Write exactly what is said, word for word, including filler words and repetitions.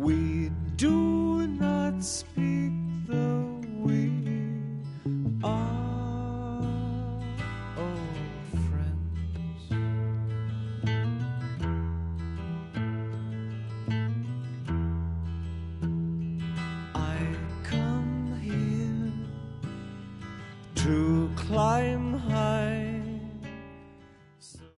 We do not speak though we are old friends. I come here to climb high